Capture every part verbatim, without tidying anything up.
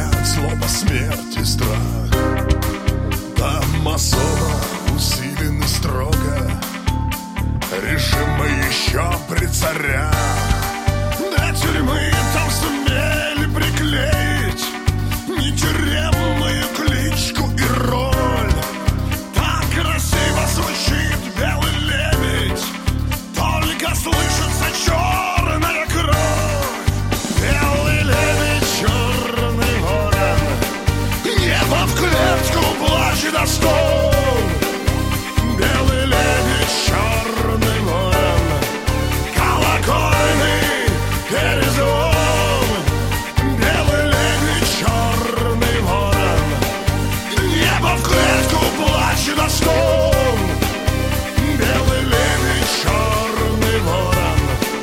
творят злоба, смерть и страх. Там особо усилены строго режимы еще при царях. До тюрьмы там сумели приклеить не тюремную кличку и роль. Так красиво звучит белый лебедь, только слышится черная кровь. Белый лебедь, черный ворон, небо в клетку, плачь и до стол. Белый лебедь, черный ворон, колокольный перезвон. Белый лебедь, черный ворон, небо в клетку, плачь и до стол. Белый лебедь, черный ворон,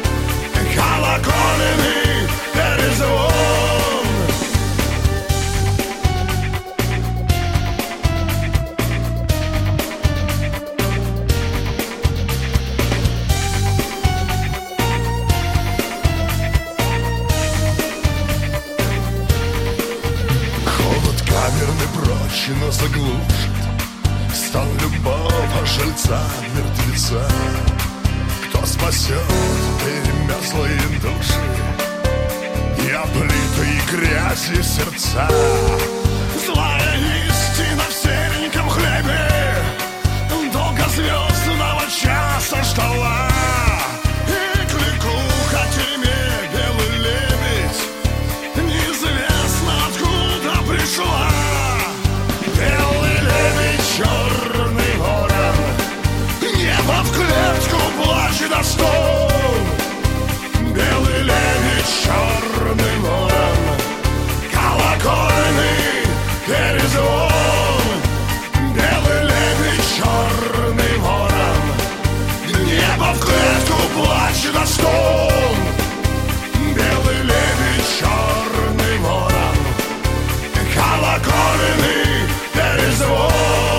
колокольный перезвон. Холод камерный прочно заглушит стон любого жильца-мертвеца. Кто спасет перемерзлые души и облитые грязью сердца? Злая истина в сереньком хлебе долго звездного часа ждала. И кликуха тьме, белый лебедь, неизвестно откуда пришла. Белый лебедь, черный ворон, небо в клетку, плачь и до стол. Белый лебедь, черный ворон, колокольный перезвон. Белый лебедь, черный ворон, небо в клетку, плачь и до стол. Белый лебедь, черный ворон, колокольный перезвон.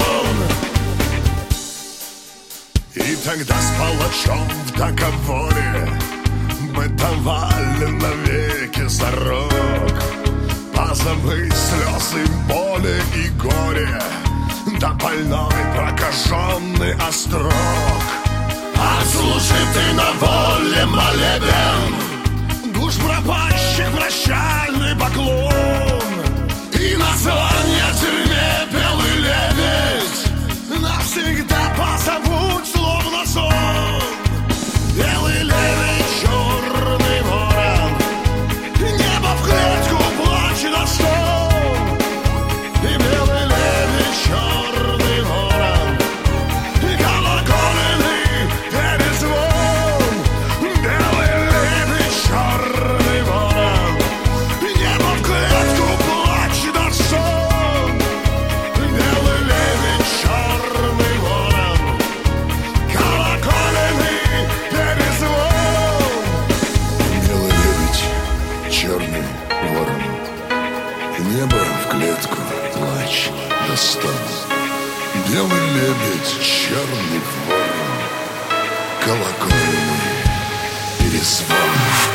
И тогда с палачом в договоре мы давали навеки зарок. Позовы, слезы, боли и горе, да больной прокаженный острог. Отслужи ты на воле молебен, душ пропащих прощальный поклон. И название тюрьме белый лебедь навсегда позовут словно сон. Белый лебедь, черный ворон, небо в клетку, плачь и до стол. И белый лебедь, черный ворон, колокольный перезвон. Белый лебедь, черный ворон, небо в клетку, плачь и до стол. Белый лебедь, черный ворон, колокольный перезвон. Белый лебедь, черный ворон, небо в клетку, плачь до стон. Белый лебедь, черный ворон, колокольный перезвон.